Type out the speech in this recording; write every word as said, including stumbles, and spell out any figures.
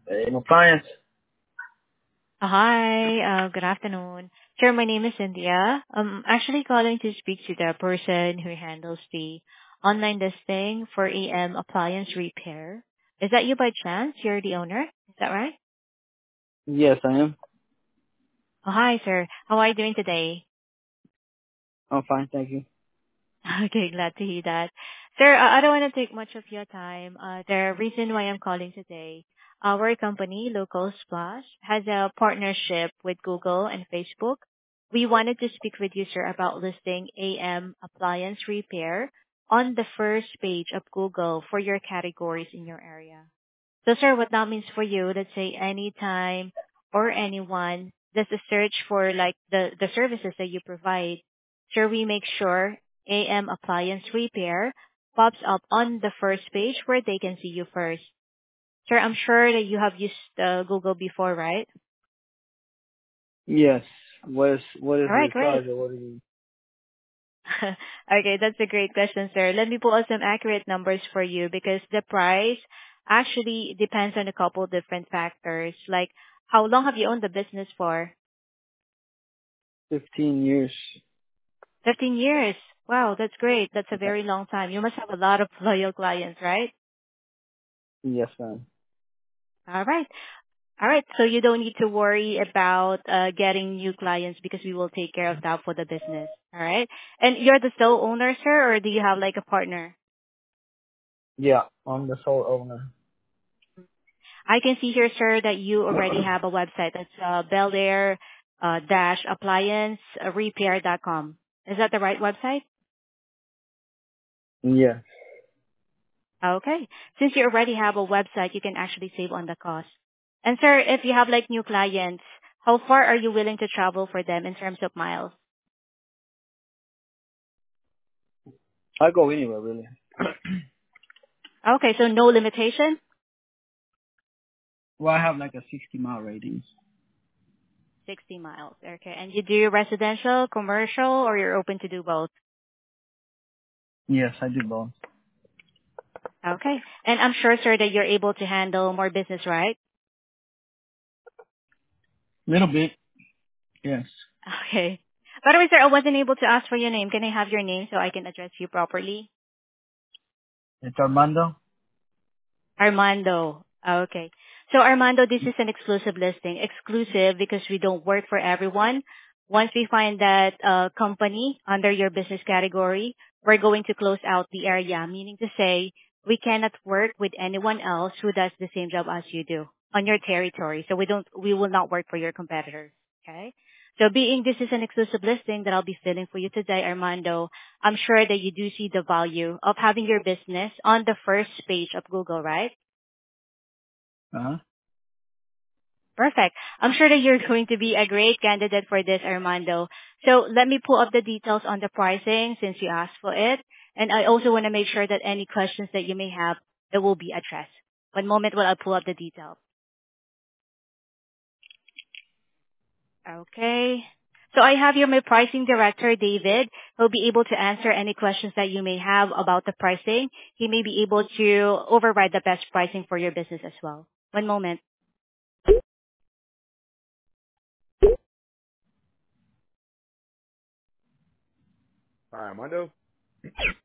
Hey, no clients. Uh, Hi, uh, good afternoon. Sir, my name is Cynthia. I'm actually calling to speak to the person who handles the online listing for A M appliance repair. Is that you by chance? You're the owner? Is that right? Yes, I am. Oh, hi, sir. How are you doing today? I'm fine, thank you. Okay, glad to hear that. Sir, uh, I don't want to take much of your time. Uh, the reason why I'm calling today, our company, Local Splash, has a partnership with Google and Facebook. We wanted to speak with you, sir, about listing A M appliance repair on the first page of Google for your categories in your area. So, sir, what that means for you, let's say anytime or anyone does a search for like the, the services that you provide, sure, we make sure A M appliance repair pops up on the first page where they can see you first. Sir, I'm sure that you have used uh, Google before, right? Yes. What is what is All the right, great. charge or what is the Okay, that's a great question, sir. Let me pull out some accurate numbers for you because the price actually depends on a couple different factors, like how long have you owned the business for? fifteen years? fifteen years. Wow, that's great. That's a Yeah. very long time. You must have a lot of loyal clients, right? Yes, ma'am. All right. All right. So you don't need to worry about uh, getting new clients because we will take care of that for the business. All right. And you're the sole owner, sir, or do you have like a partner? Yeah, I'm the sole owner. I can see here, sir, that you already have a website. That's uh, Bel Air uh, dash appliance repair dot com. Is that the right website? Yeah. Okay. Since you already have a website, you can actually save on the cost. And sir, if you have like new clients, how far are you willing to travel for them in terms of miles? I go anywhere really. Okay, so no limitation? Well, I have like a sixty mile radius. sixty miles. Okay. And you do residential, commercial, or you're open to do both? Yes, I do both. Okay. And I'm sure, sir, that you're able to handle more business, right? Little bit. Yes. Okay. By the way, sir, I wasn't able to ask for your name. Can I have your name so I can address you properly? It's Armando. Armando. Okay. So Armando, this is an exclusive listing. Exclusive because we don't work for everyone. Once we find that uh, company under your business category, we're going to close out the area, meaning to say we cannot work with anyone else who does the same job as you do on your territory. So we don't, we will not work for your competitors. Okay. So being this is an exclusive listing that I'll be filling for you today, Armando, I'm sure that you do see the value of having your business on the first page of Google, right? Uh huh. Perfect. I'm sure that you're going to be a great candidate for this, Armando. So let me pull up the details on the pricing since you asked for it. And I also want to make sure that any questions that you may have, it will be addressed. One moment while I pull up the details. Okay. So I have here my pricing director, David. He'll be able to answer any questions that you may have about the pricing. He may be able to override the best pricing for your business as well. One moment. Hi, Armando.